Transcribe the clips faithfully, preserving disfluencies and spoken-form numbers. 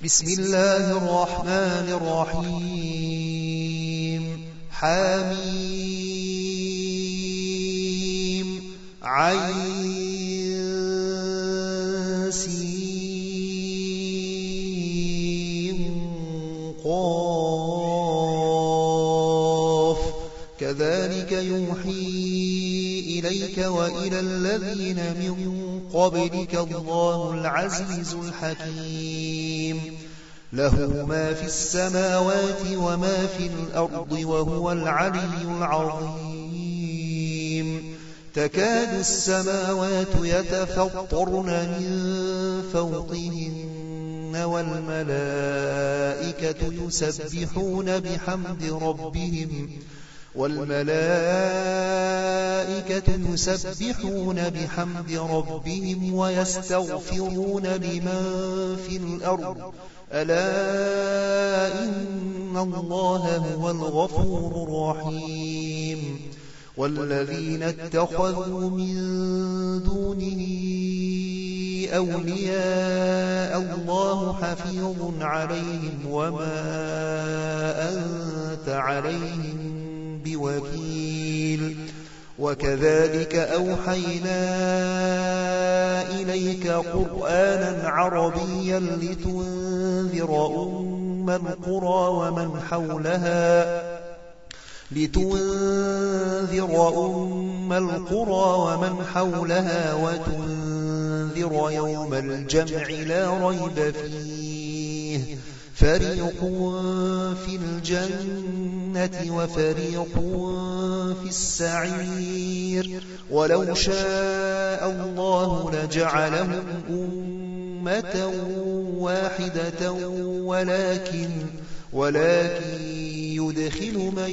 بسم الله الرحمن الرحيم حميم عين سين قاف كذلك يوحي إليك وإلى الذين من قبلك الله العزيز الحكيم له ما في السماوات وما في الأرض وهو العلي العظيم تكاد السماوات يتفطرن من فوقهن والملائكة يسبحون بحمد ربهم والملائكة يسبحون بحمد ربهم ويستغفرون لمن في الأرض ألا إن الله هو الغفور الرحيم والذين اتخذوا من دونه أولياء الله حفيظ عليهم وما أنت عليهم بوكيل وكذلك أوحينا إليك قرآنا عربيا لتنذر أم القرى ومن حولها لتنذر أم القرى ومن حولها وتنذر يوم الجمع لا ريب فيه فريق في الجنة وفريق في السعير ولو شاء الله لجعلهم أمة واحدة ولكن ولكن يدخل من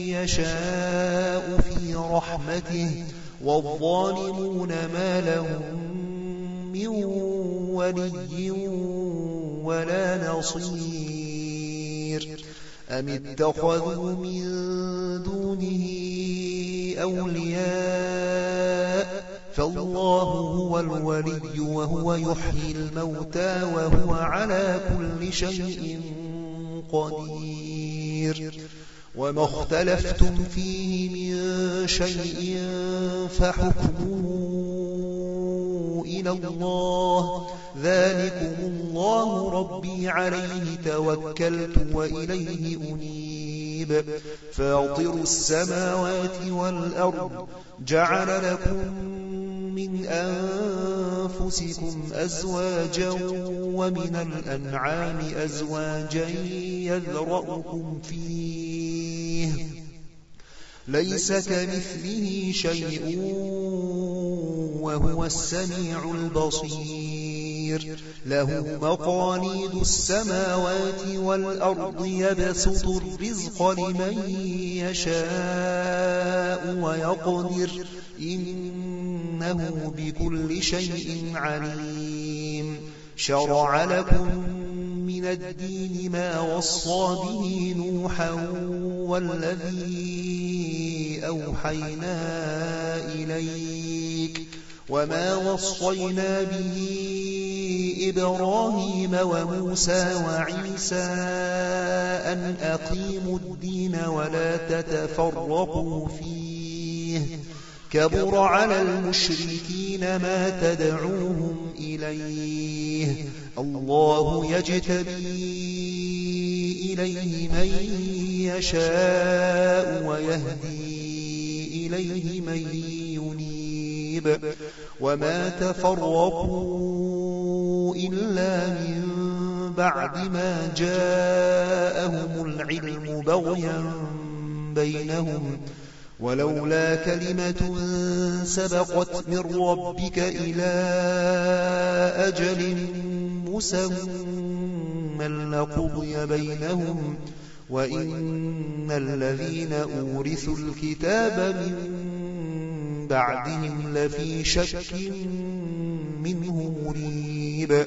يشاء في رحمته والظالمون ما لهم من ولي ولا نصير أم اتخذوا من دونه أولياء فالله هو الولي وهو يحيي الموتى وهو على كل شيء قدير وما اختلفتم فيه من شيء فحكمه إلى الله ذلكم الله ربي عليه توكلت وإليه أنيب فاطر السماوات والأرض جعل لكم من أنفسكم أزواجا ومن الأنعام أزواجا يذرأكم فيه ليس كمثله شيء وهو السميع البصير له مقاليد السماوات والأرض يبسط الرزق لمن يشاء ويقدر إنه بكل شيء عليم شرع لكم من الدين ما وصى به نوحا والذي أوحينا إليك وما وصينا به إبراهيم وموسى وعيسى أن أقيموا الدين ولا تتفرقوا فيه كبر على المشركين ما تدعوهم إليه الله يجتبي إليه من يشاء ويهدي إليه من ينيب وما تفرقوا إلا من بعد ما جاءهم العلم بغيا بينهم ولولا كلمة سبقت من ربك إلى أجل مسمى لقضي بينهم وإن الذين أورثوا الكتاب من بعدهم لفي شك منه مريب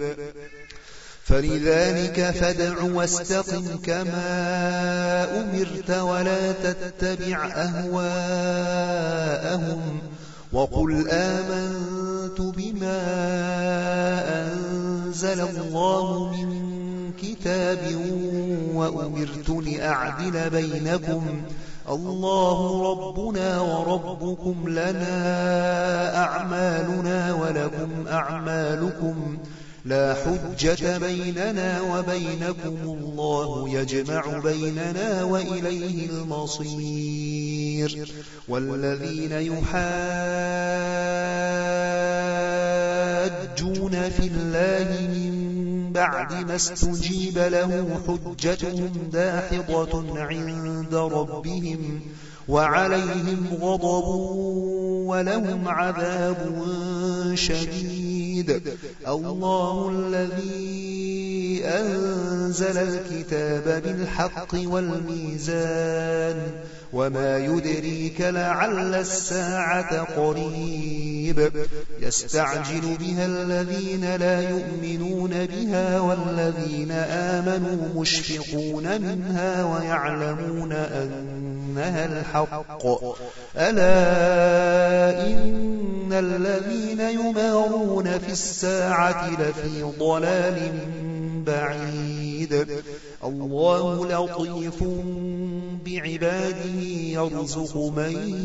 فلذلك فادع واستقم كما أمرت ولا تتبع أهواءهم وقل آمنت بما أنزل الله من كتاب وأمرت لأعدل بينكم الله ربنا وربكم لنا أعمالنا ولكم أعمالكم لا حجة بيننا وبينكم الله يجمع بيننا وإليه المصير والذين يحاجون في الله من بعد ما استجيب له حجتهم داحضة عند ربهم وعليهم غضب ولهم عذاب شديد الله الذي أنزل الكتاب بالحق والميزان وما يدريك لعل الساعة قريب يستعجل بها الذين لا يؤمنون بها والذين آمنوا مشفقون منها ويعلمون أنها الحق ألا إن الذين يمارون في الساعة لفي ضلال بعيد الله لطيف بعباده يرزق من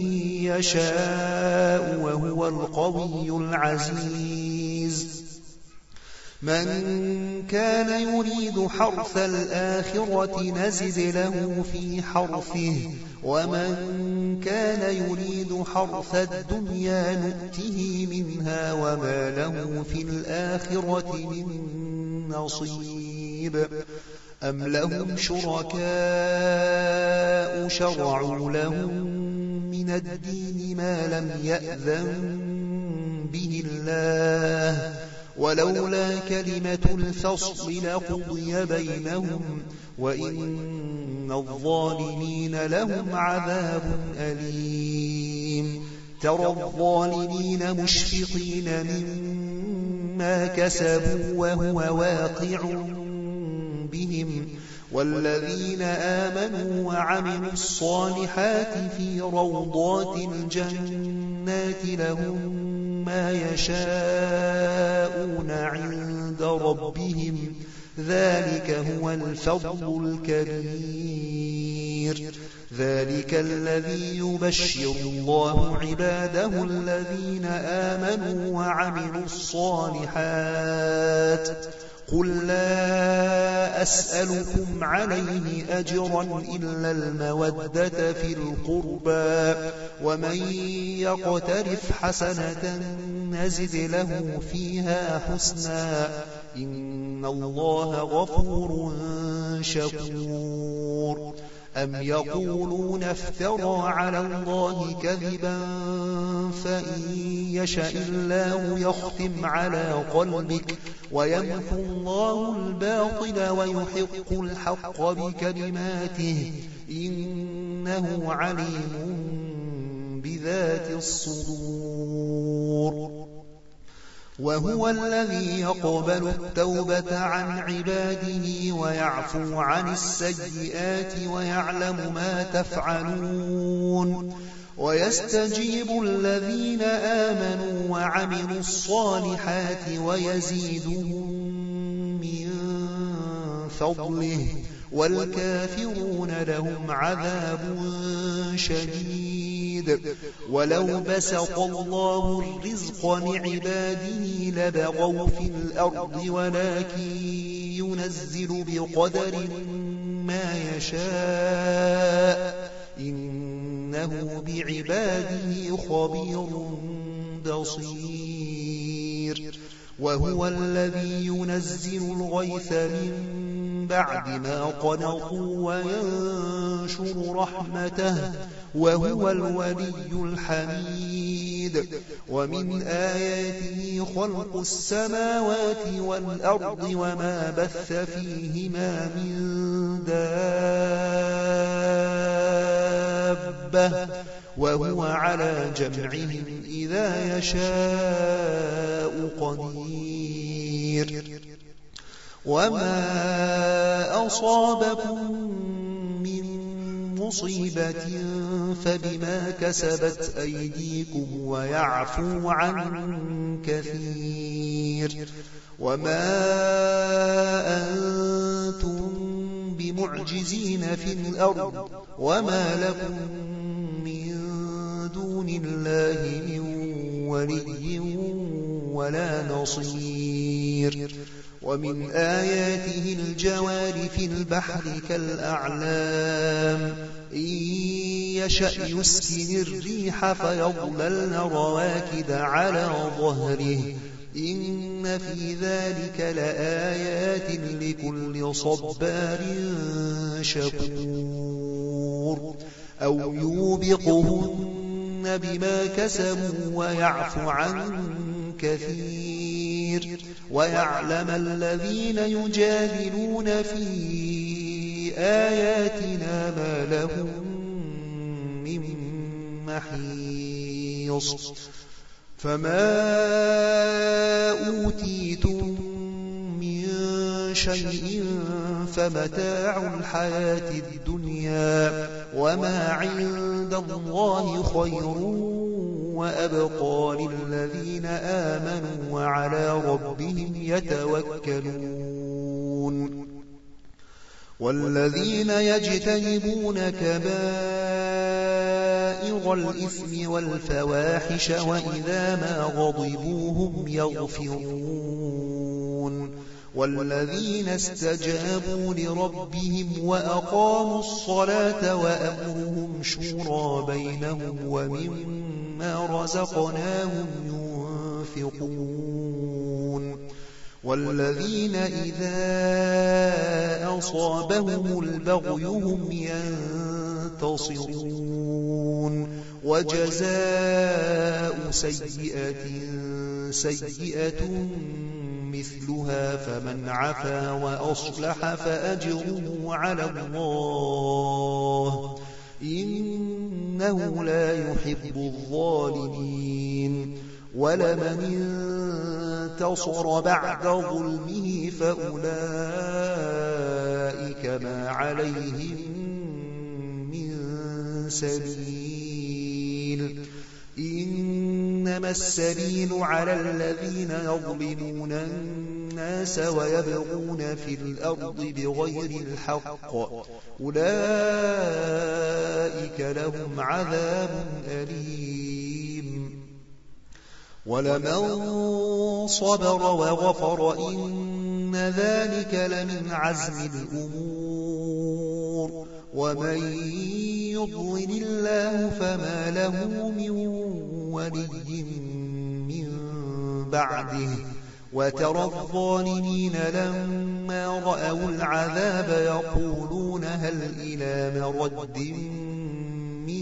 يشاء وهو القوي العزيز من كان يريد حرث الآخرة نزد له في حرثه ومن كان يريد حرث الدنيا نؤته منها وما له في الآخرة من نصيب أم لهم شركاء شرعوا لهم من الدين ما لم يأذن به الله ولولا كلمة الفصل لقضي بينهم وإن الظالمين لهم عذاب أليم ترى الظالمين مشفقين مما كسبوا وهو واقع بهم والذين آمنوا وعملوا الصالحات في روضات الجنات لهم ما يشاءون عند ربهم ذلك هو الفضل الكبير ذلك الذي يبشر الله عباده الذين آمنوا وعملوا الصالحات قل لا أسألكم عليه أجرا إلا المودة في القربى ومن يقترف حسنة نزد له فيها حسنا إن الله غفور شكور أم يقولون افترى على الله كذبا فإن يشاء الله يختم على قلبك ويمحو الله الباطل ويحق الحق بكلماته إنه عليم بذات الصدور وهو الذي يقبل التوبة عن عباده ويعفو عن السيئات ويعلم ما تفعلون ويستجيب الذين آمنوا وعملوا الصالحات ويزيدهم من فضله والكافرون لهم عذاب شديد ولو بسط الله الرزق لعباده لبغوا في الأرض ولكن ينزل بقدر ما يشاء إنه بعباده خبير بصير وهو الذي ينزل الغيث من بعد ما قنطوا وينشر رحمته وهو الولي الحميد ومن آياته خلق السماوات والأرض وما بث فيهما من دابة وهو على جمعهم إذا يشاء قدير وما أصابكم من مصيبة فبما كسبت أيديكم ويعفو عن كثير وما أنتم معجزين في الأرض وما لكم من دون الله من ولي ولا نصير ومن آياته الجوار في البحر كالأعلام إن يشأ يسكن الريح فيظللن رواكد على ظهره إن في ذلك لآيات لكل صبار شكور أو يوبقهن بما كسبوا ويعفو عن كثير ويعلم الذين يجادلون في آياتنا ما لهم من محيص فما أوتيتم من شيء فمتاع الحياة الدنيا وما عند الله خير وأبقى للذين آمنوا وعلى ربهم يتوكلون والذين يجتنبون كبائر الإثم والفواحش وإذا ما غضبوا هم يغفرون والذين استجابوا لربهم وأقاموا الصلاة وأمرهم شورى بينهم ومما رزقناهم ينفقون والذين إذا أصابهم البغي هم ينتصرون وجزاء سيئة سيئة مثلها فمن عفا وأصلح فأجره على الله إنه لا يحب الظالمين ولمن انتصر بعد ظلمه فأولئك ما عليهم من سبيل إنما السبيل على الذين يظلمون الناس ويبغون في الأرض بغير الحق أولئك لهم عذاب أليم ولمن صبر وغفر إن ذلك لمن عزم الأمور ومن يضلل الله فما له من ولي من بعده وترى الظالمين لما رأوا العذاب يقولون هل إلى مرد من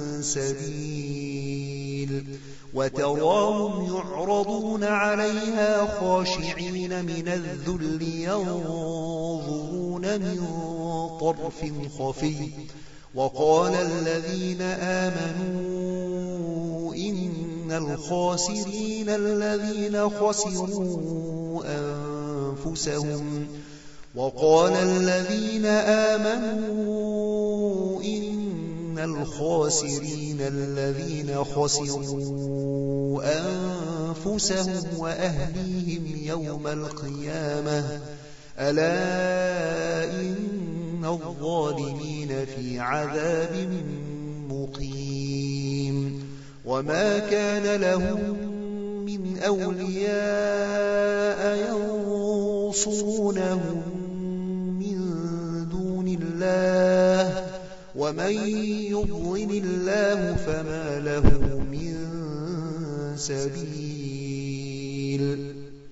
سبيل وتراهم يعرضون عليها خاشعين من الذل ينظرون من طرف خفي وقال الذين آمنوا إن الخاسرين الذين خسروا أنفسهم وقال الذين آمنوا إن الخاسرين الذين خسروا أنفسهم وأهليهم يوم القيامة ألا إن الظالمين في عذاب مقيم وما كان لهم من أولياء ينصرونهم من دون الله ومن يضلل الله فما له من سبيل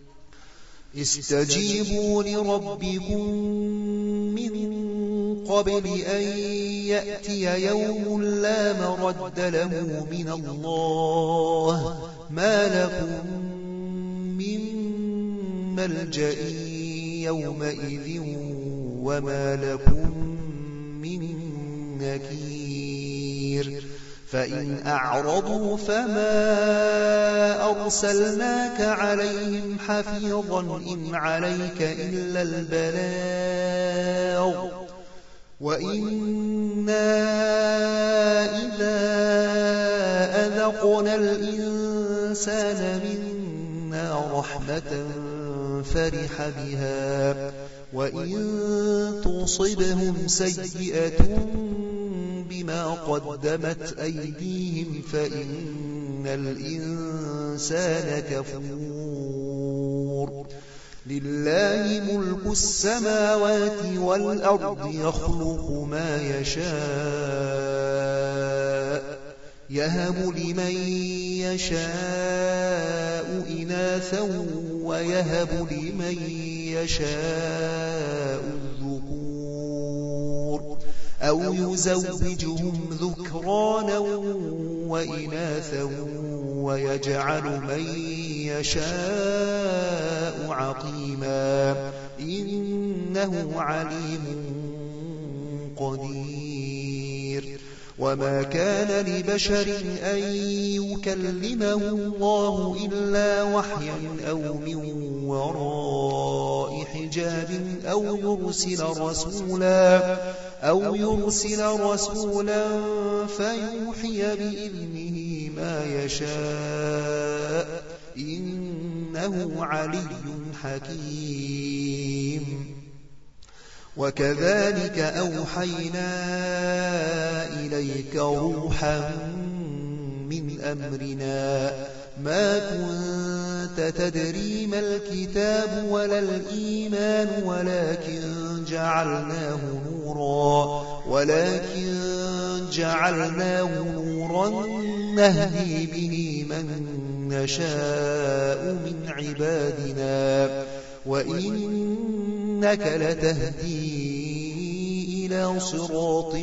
استجيبوا لربكم من قبل أن يأتي يوم لا مرد له من الله ما لكم من ملجأ يومئذ وما لكم من نكير فإن أعرضوا فما أرسلناك عليهم حفيظا إن عليك إلا البلاغ وإنا إذا أذقنا الإنسان منا رحمة فرح بها وإن تصبهم سيئة بما قدمت أيديهم فإن الإنسان كفور لله ملك السماوات والأرض يخلق ما يشاء يهب لمن يشاء إناثا ويهب لمن يشاء الذكور أو يزوجهم ذكرانا وإناثا ويجعل من يشاء عقيما إنه عليم قدير وما كان لبشر أن يكلمه الله إلا وحيا أو من وراء حجاب أو يرسل رسولا أو يرسل رسولا فيوحي بإذنه ما يشاء إنه علي حكيم وكذلك أوحينا إليك روحا من أمرنا ما كنت تدري ما الكتاب ولا الإيمان ولكن جعلناه نورا ولكن جعلناه نورا نهدي به من نشاء من عبادنا وإنك لتهدي إلى صراط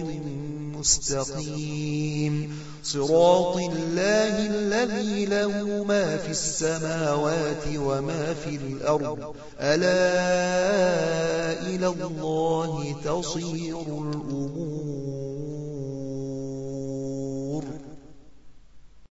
مستقيم صراط الله الذي له ما في السماوات وما في الأرض ألا إلى الله تصير الأمور